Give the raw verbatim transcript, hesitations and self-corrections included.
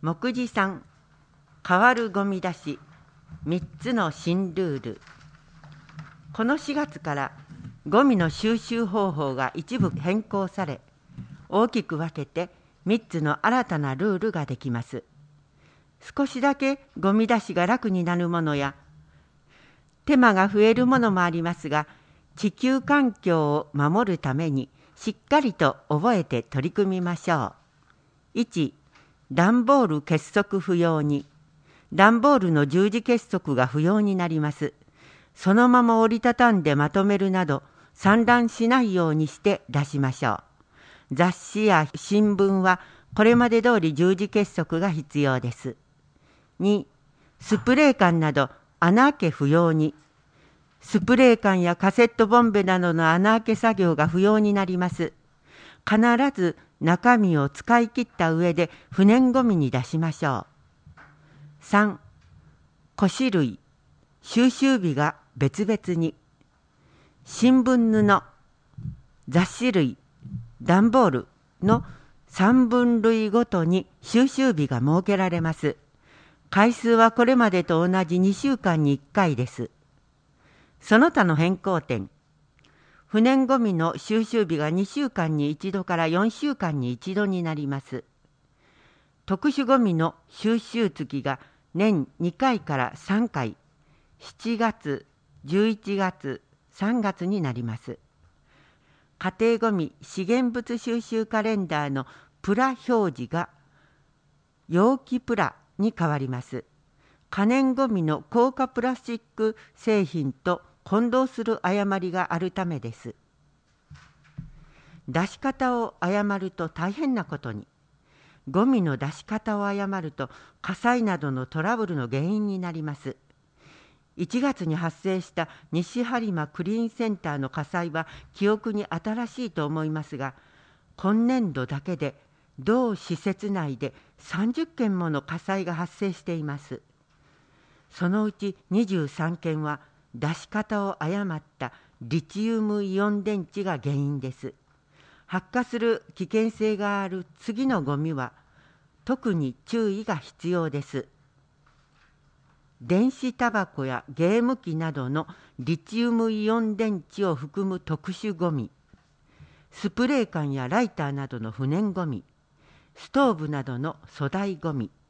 目次さん、変わるゴミ出しみっつの新ルール。このしがつからゴミの収集方法が一部変更され、大きく分けてみっつの新たなルールができます。少しだけゴミ出しが楽になるものや、手間が増えるものもありますが、地球環境を守るためにしっかりと覚えて取り組みましょう。いち、段ボール結束不要に。段ボールの十字結束が不要になります。そのまま折りたたんでまとめるなど、散乱しないようにして出しましょう。雑誌や新聞はこれまで通り十字結束が必要です。に、スプレー缶など穴開け不要に。スプレー缶やカセットボンベなどの穴開け作業が不要になります。必ず中身を使い切った上で不燃ごみに出しましょう。さん、古紙類、収集日が別々に。新聞布、雑誌類、段ボールのさんぶん類ごとに収集日が設けられます。回数はこれまでと同じにしゅうかんにいっかいです。その他の変更点。不燃ごみの収集日がにしゅうかんにいちどからよんしゅうかんにいちどになります。特殊ごみの収集月が年にかいからさんかい、しちがつ、じゅういちがつ、さんがつになります。家庭ごみ資源物収集カレンダーのプラ表示が容器プラに変わります。可燃ごみの硬化プラスチック製品と混同する誤りがあるためです。出し方を誤ると大変なことに。ゴミの出し方を誤ると火災などのトラブルの原因になります。いちがつに発生した西播磨クリーンセンターの火災は記憶に新しいと思いますが、今年度だけで同施設内でさんじゅっけんもの火災が発生しています。そのうちにじゅうさんけんは出し方を誤ったリチウムイオン電池が原因です。発火する危険性がある次のゴミは特に注意が必要です。電子タバコやゲーム機などのリチウムイオン電池を含む特殊ゴミ、スプレー缶やライターなどの不燃ゴミ、ストーブなどの粗大ゴミ、